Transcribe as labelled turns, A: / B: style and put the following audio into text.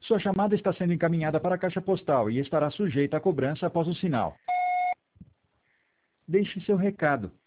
A: Sua chamada está sendo encaminhada para a caixa postal e estará sujeita a cobrança após o sinal. Deixe seu recado.